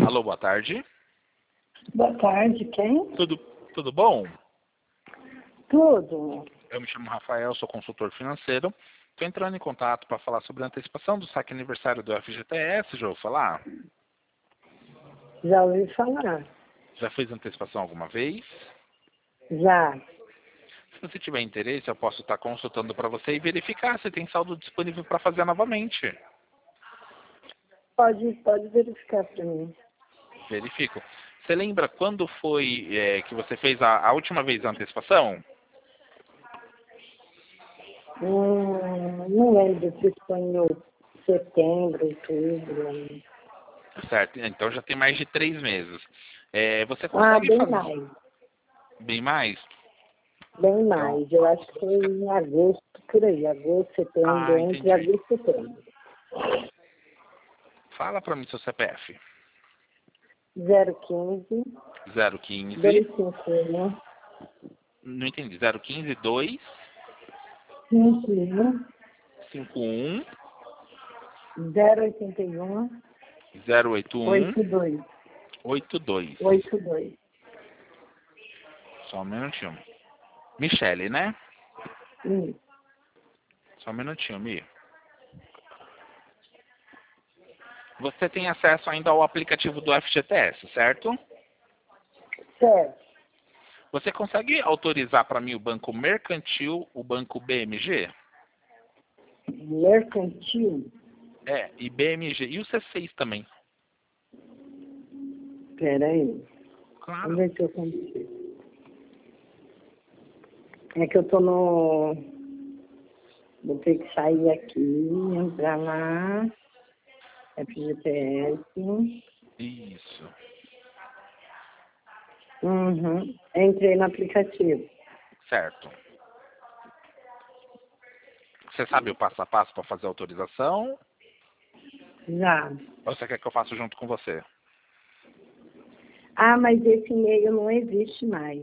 Alô, boa tarde. Boa tarde, quem? Tudo bom? Tudo. Eu me chamo Rafael, sou consultor financeiro. Estou entrando em contato para falar sobre a antecipação do saque aniversário do FGTS, já ouviu falar? Já ouvi falar. Já fez antecipação alguma vez? Já. Se você tiver interesse, eu posso estar consultando para você e verificar se tem saldo disponível para fazer novamente. Pode verificar para mim. Verifico. Você lembra quando foi que você fez a última vez a antecipação? Não lembro se foi no setembro, outubro. Certo, então já tem mais de 3 meses. Você Ah, consegue bem fazer mais. bem mais? Bem Então, mais. Eu acho que foi em agosto, por aí. Agosto, setembro, entre entendi. agosto e setembro. Fala para mim seu CPF. 015 015, 251 não entendi, 015 2 51 51 081 081 82 82. 82. Só um minutinho. Michele, né? Isso. Só um minutinho, Mi. Você tem acesso ainda ao aplicativo do FGTS, certo? Certo. Você consegue autorizar para mim o Banco Mercantil, o Banco BMG? Mercantil. E BMG. E o C6 também. Peraí. Claro. Vamos ver se eu consigo. É que eu tô no... Vou ter que sair aqui, entrar lá. FGTS. Isso. Uhum. Entrei no aplicativo. Certo. Você sabe o passo a passo para fazer a autorização? Já. Ou você quer que eu faça junto com você? Ah, mas esse e-mail não existe mais.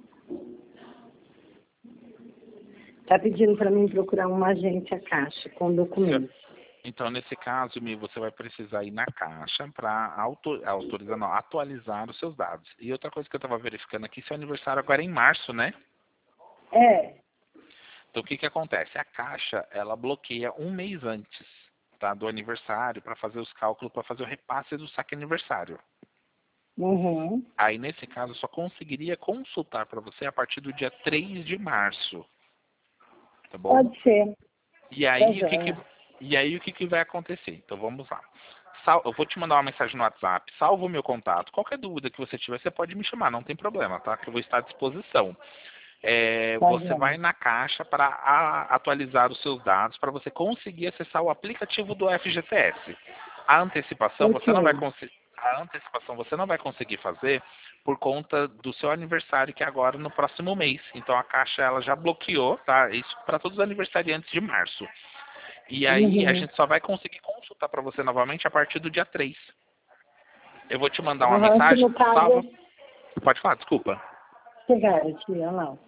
Tá pedindo para mim procurar uma agência caixa com documentos. Então, nesse caso, Mi, você vai precisar ir na caixa para atualizar os seus dados. E outra coisa que eu estava verificando aqui, seu aniversário agora é em março, né? É. Então, o que acontece? A caixa, ela bloqueia um mês antes, tá, do aniversário para fazer os cálculos, para fazer o repasse do saque aniversário. Uhum. Aí, nesse caso, eu só conseguiria consultar para você a partir do dia 3 de março. Tá bom? Pode ser. E aí, o que vai acontecer? Então, vamos lá. Eu vou te mandar uma mensagem no WhatsApp, salva o meu contato. Qualquer dúvida que você tiver, você pode me chamar, não tem problema, tá? Que eu vou estar à disposição. Você vai na caixa para atualizar os seus dados, para você conseguir acessar o aplicativo do FGTS. A antecipação você não vai conseguir. A antecipação você não vai conseguir fazer por conta do seu aniversário, que é agora no próximo mês. Então a Caixa ela já bloqueou, tá? Isso para todos os aniversariantes de março. E aí a gente só vai conseguir consultar para você novamente a partir do dia 3. Eu vou te mandar uma Que mensagem, no caso salva. Pode falar, desculpa. chegaram, tia, lá.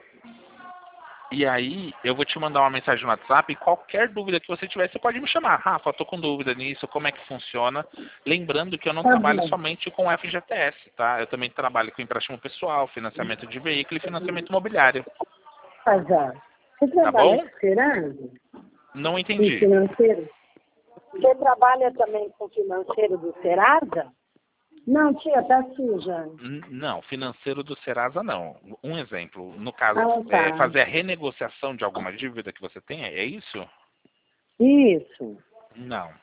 E aí, eu vou te mandar uma mensagem no WhatsApp e qualquer dúvida que você tiver, você pode me chamar. Rafa, eu tô com dúvida nisso, como é que funciona. Lembrando que eu não trabalho somente com FGTS, tá? Eu também trabalho com empréstimo pessoal, financiamento de veículo e financiamento imobiliário. Já. Você Tá trabalha bom? com Serasa? Não Com entendi. financeiro? Você trabalha também com financeiro do Serasa? Não, tia, tá suja. Não, financeiro do Serasa não. Um exemplo, no caso, Tá. fazer a renegociação de alguma dívida que você tem, é isso? Isso. Não.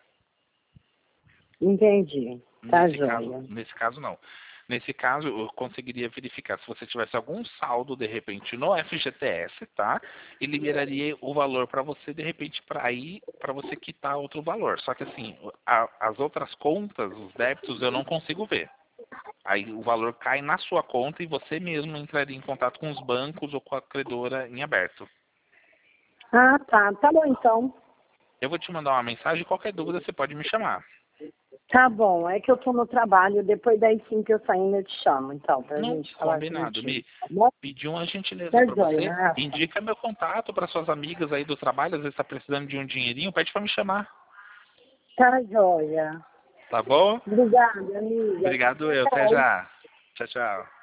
Entendi. Tá joia. Nesse caso, não. Nesse caso, eu conseguiria verificar se você tivesse algum saldo, de repente, no FGTS, tá? E liberaria o valor para você, de repente, para você quitar outro valor. Só que, assim, as outras contas, os débitos, eu não consigo ver. Aí o valor cai na sua conta e você mesmo entraria em contato com os bancos ou com a credora em aberto. Ah, tá. Tá bom, então. Eu vou te mandar uma mensagem e qualquer dúvida você pode me chamar. Tá bom, é que eu tô no trabalho, depois daí sim que eu saindo eu te chamo, então, pra Não, gente falar combinado. juntinho. Me pedi uma gentileza Tá para você. joia, Rafa. Indica meu contato para suas amigas aí do trabalho. Às vezes está precisando de um dinheirinho, pede para me chamar. Tá joia. Tá bom? Obrigada, amiga. Obrigado eu. Até já. Tchau, tchau.